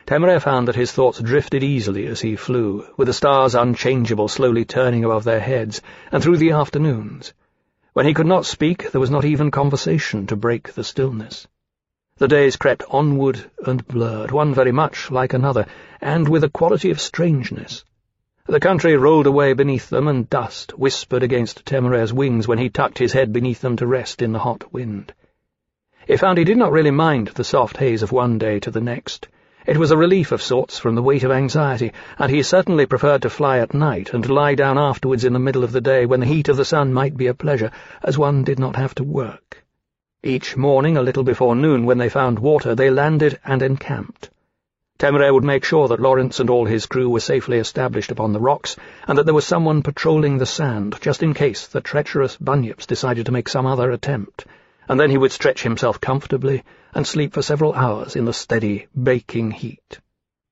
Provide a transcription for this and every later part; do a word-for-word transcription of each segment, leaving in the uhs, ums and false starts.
Temeraire found that his thoughts drifted easily as he flew, with the stars unchangeable slowly turning above their heads, and through the afternoons. When he could not speak, there was not even conversation to break the stillness. The days crept onward and blurred, one very much like another, and with a quality of strangeness. The country rolled away beneath them, and dust whispered against Temeraire's wings when he tucked his head beneath them to rest in the hot wind. He found he did not really mind the soft haze of one day to the next. It was a relief of sorts from the weight of anxiety, and he certainly preferred to fly at night and lie down afterwards in the middle of the day when the heat of the sun might be a pleasure, as one did not have to work. Each morning, a little before noon, when they found water, they landed and encamped. Temeraire would make sure that Lawrence and all his crew were safely established upon the rocks, and that there was someone patrolling the sand, just in case the treacherous bunyips decided to make some other attempt, and then he would stretch himself comfortably and sleep for several hours in the steady, baking heat.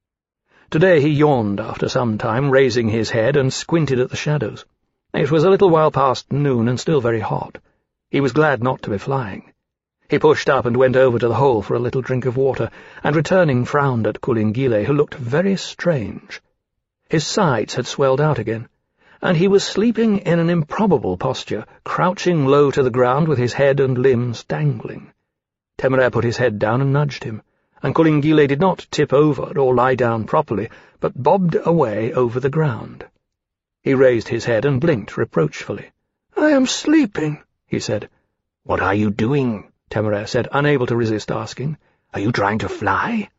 Today he yawned after some time, raising his head, and squinted at the shadows. It was a little while past noon and still very hot. He was glad not to be flying. He pushed up and went over to the hole for a little drink of water, and returning frowned at Colin-Gille, who looked very strange. His sides had swelled out again, and he was sleeping in an improbable posture, crouching low to the ground with his head and limbs dangling. Temeraire put his head down and nudged him, and Colin-Gille did not tip over or lie down properly, but bobbed away over the ground. He raised his head and blinked reproachfully. "I am sleeping," he said. "What are you doing?" Temeraire said, unable to resist asking. "Are you trying to fly?"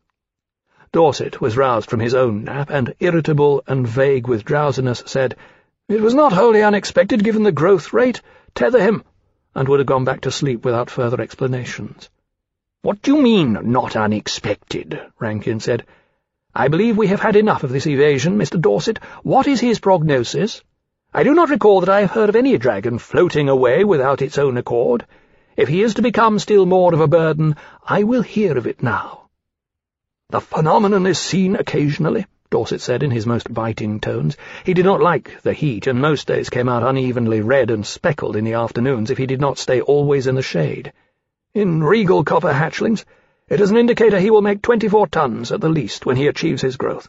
Dorset was roused from his own nap, and, irritable and vague with drowsiness, said, "It was not wholly unexpected, given the growth rate. Tether him," and would have gone back to sleep without further explanations. "What do you mean, not unexpected?" Rankin said. "I believe we have had enough of this evasion, Mister Dorset. What is his prognosis? I do not recall that I have heard of any dragon floating away without its own accord. If he is to become still more of a burden, I will hear of it now." "The phenomenon is seen occasionally," Dorset said in his most biting tones. He did not like the heat, and most days came out unevenly red and speckled in the afternoons if he did not stay always in the shade. "In regal copper hatchlings, it is an indicator he will make twenty-four tons at the least when he achieves his growth."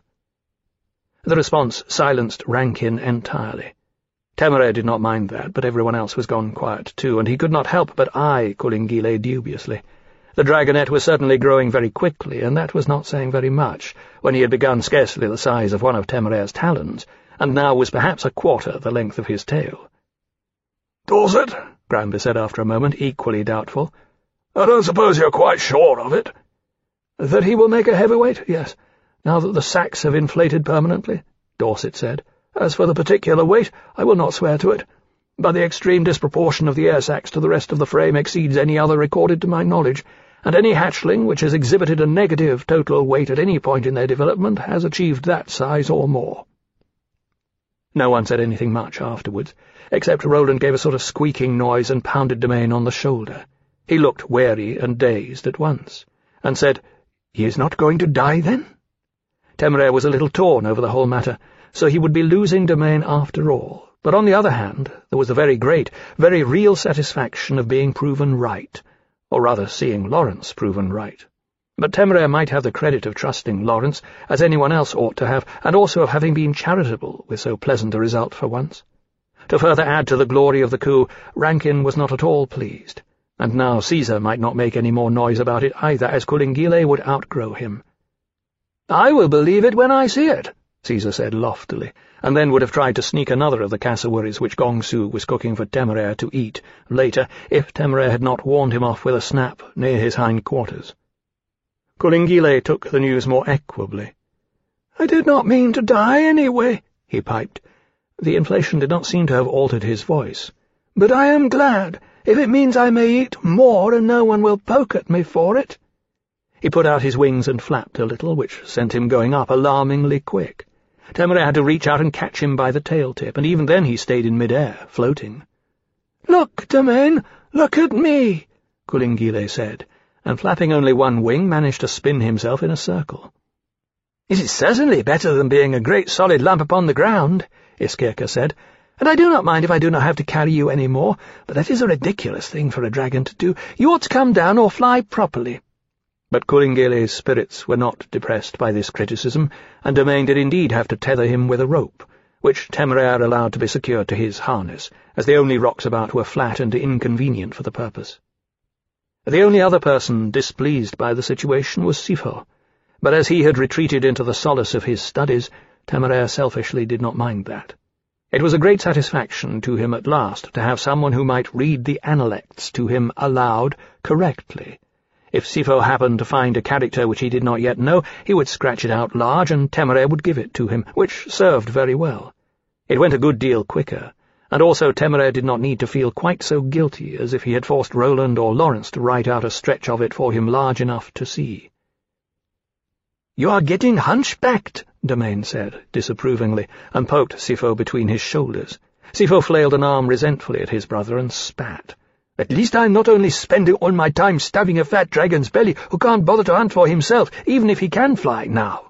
The response silenced Rankin entirely. Temeraire did not mind that, but everyone else was gone quiet too, and he could not help but eye Colin-Gille dubiously. The dragonet was certainly growing very quickly, and that was not saying very much, when he had begun scarcely the size of one of Temeraire's talons, and now was perhaps a quarter the length of his tail. "Dorset," Granby said after a moment, equally doubtful, "I don't suppose you're quite sure of it?" "That he will make a heavyweight? Yes, now that the sacks have inflated permanently," Dorset said. "As for the particular weight, I will not swear to it, but the extreme disproportion of the air sacks to the rest of the frame exceeds any other recorded to my knowledge, and any hatchling which has exhibited a negative total weight at any point in their development has achieved that size or more." No one said anything much afterwards, except Roland gave a sort of squeaking noise and pounded Domain on the shoulder. He looked wary and dazed at once, and said, "He is not going to die, then?" Temeraire was a little torn over the whole matter, so he would be losing Domain after all, but on the other hand there was the very great, very real satisfaction of being proven right, or rather seeing Lawrence proven right. But Temeraire might have the credit of trusting Lawrence, as anyone else ought to have, and also of having been charitable with so pleasant a result for once. To further add to the glory of the coup, Rankin was not at all pleased, and now Caesar might not make any more noise about it either, as Colin-Gille would outgrow him. "I will believe it when I see it," Caesar said loftily, and then would have tried to sneak another of the cassowaries which Gong Su was cooking for Temeraire to eat later, if Temeraire had not warned him off with a snap near his hind quarters. Colin-Gille took the news more equably. "I did not mean to die anyway," he piped. The inflation did not seem to have altered his voice. "But I am glad, if it means I may eat more and no one will poke at me for it." He put out his wings and flapped a little, which sent him going up alarmingly quick. Temeraire had to reach out and catch him by the tail-tip, and even then he stayed in mid-air, floating. "Look, Domain, look at me," Colin-Gille said, and flapping only one wing managed to spin himself in a circle. "It is certainly better than being a great solid lump upon the ground," Iskirka said, "and I do not mind if I do not have to carry you any more, but that is a ridiculous thing for a dragon to do. You ought to come down or fly properly." But Culingile's spirits were not depressed by this criticism, and Domain did indeed have to tether him with a rope, which Temeraire allowed to be secured to his harness, as the only rocks about were flat and inconvenient for the purpose. The only other person displeased by the situation was Sifo, but as he had retreated into the solace of his studies, Temeraire selfishly did not mind that. It was a great satisfaction to him at last to have someone who might read the analects to him aloud correctly. If Sifo happened to find a character which he did not yet know, he would scratch it out large, and Temeraire would give it to him, which served very well. It went a good deal quicker, and also Temeraire did not need to feel quite so guilty as if he had forced Roland or Lawrence to write out a stretch of it for him large enough to see. "You are getting hunchbacked," Domain said, disapprovingly, and poked Sifo between his shoulders. Sifo flailed an arm resentfully at his brother and spat. "At least I'm not only spending all my time stabbing a fat dragon's belly who can't bother to hunt for himself, even if he can fly now."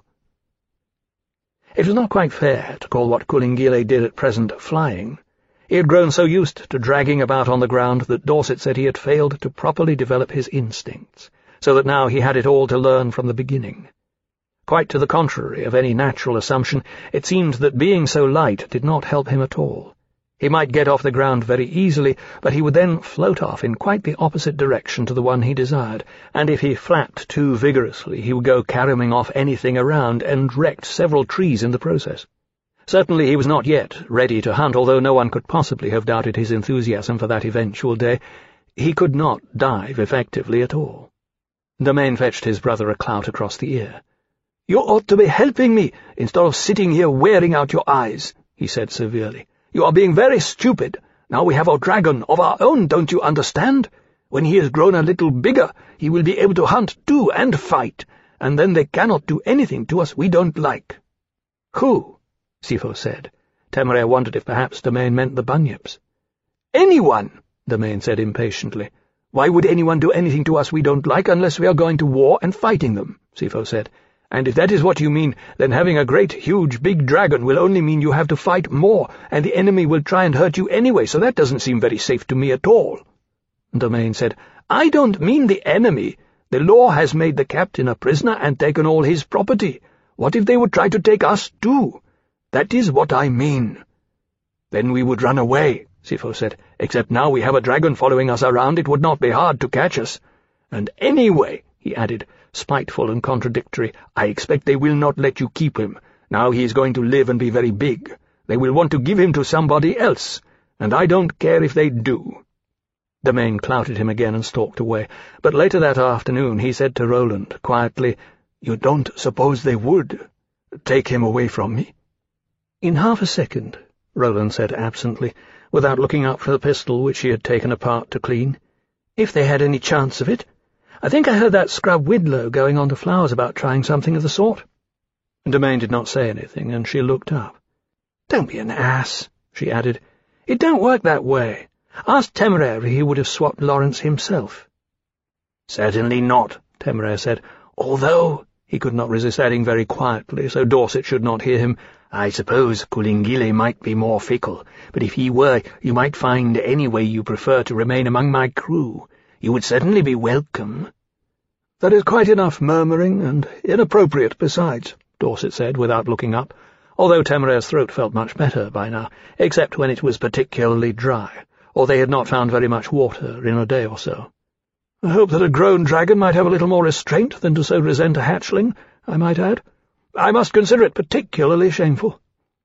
It was not quite fair to call what Colingile did at present flying. He had grown so used to dragging about on the ground that Dorset said he had failed to properly develop his instincts, so that now he had it all to learn from the beginning. Quite to the contrary of any natural assumption, it seemed that being so light did not help him at all. He might get off the ground very easily, but he would then float off in quite the opposite direction to the one he desired, and if he flapped too vigorously he would go caroming off anything around and wrecked several trees in the process. Certainly he was not yet ready to hunt, although no one could possibly have doubted his enthusiasm for that eventual day. He could not dive effectively at all. Domain fetched his brother a clout across the ear. "You ought to be helping me, instead of sitting here wearing out your eyes," he said severely. "You are being very stupid. Now we have a dragon of our own, don't you understand? When he has grown a little bigger, he will be able to hunt too and fight, and then they cannot do anything to us we don't like." "Who?" Sifo said. Temeraire wondered if perhaps Domain meant the bunyips. "Anyone," Domain said impatiently. "Why would anyone do anything to us we don't like unless we are going to war and fighting them?" Sifo said. "And if that is what you mean, then having a great, huge, big dragon will only mean you have to fight more, and the enemy will try and hurt you anyway, so that doesn't seem very safe to me at all." Domain said, "I don't mean the enemy. The law has made the captain a prisoner and taken all his property. What if they would try to take us too? That is what I mean." "Then we would run away," Sifo said. "Except now we have a dragon following us around, it would not be hard to catch us. And anyway," he added, spiteful and contradictory, "I expect they will not let you keep him. Now he is going to live and be very big. They will want to give him to somebody else, and I don't care if they do." Domain clouted him again and stalked away, but later that afternoon he said to Roland, quietly, "You don't suppose they would take him away from me?" "In half a second," Roland said absently, without looking up for the pistol which he had taken apart to clean. "If they had any chance of it. I think I heard that scrub Widlow going on to Flowers about trying something of the sort." Domain did not say anything, and she looked up. "Don't be an ass," she added. "It don't work that way. Ask Temeraire if he would have swapped Lawrence himself." "Certainly not," Temeraire said, "although," he could not resist adding very quietly, so Dorset should not hear him, "I suppose Colingile might be more fickle, but if he were, you might find any way you prefer to remain among my crew. You would certainly be welcome." "That is quite enough murmuring, and inappropriate besides," Dorset said, without looking up, although Temeraire's throat felt much better by now, except when it was particularly dry, or they had not found very much water in a day or so. "I hope that a grown dragon might have a little more restraint than to so resent a hatchling, I might add. I must consider it particularly shameful."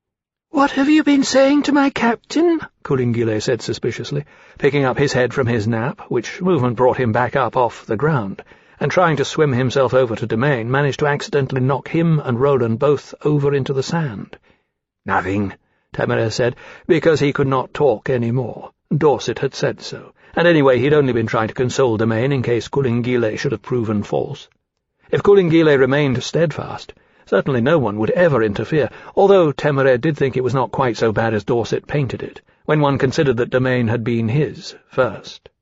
"What have you been saying to my captain?" Colingile said suspiciously, picking up his head from his nap, which movement brought him back up off the ground, and trying to swim himself over to Domain, managed to accidentally knock him and Roland both over into the sand. "Nothing," Temeraire said, because he could not talk any more. Dorset had said so, and anyway he'd only been trying to console Domain in case Colingile should have proven false. If Colingile remained steadfast, certainly no one would ever interfere, although Temeraire did think it was not quite so bad as Dorset painted it, when one considered that Domain had been his first.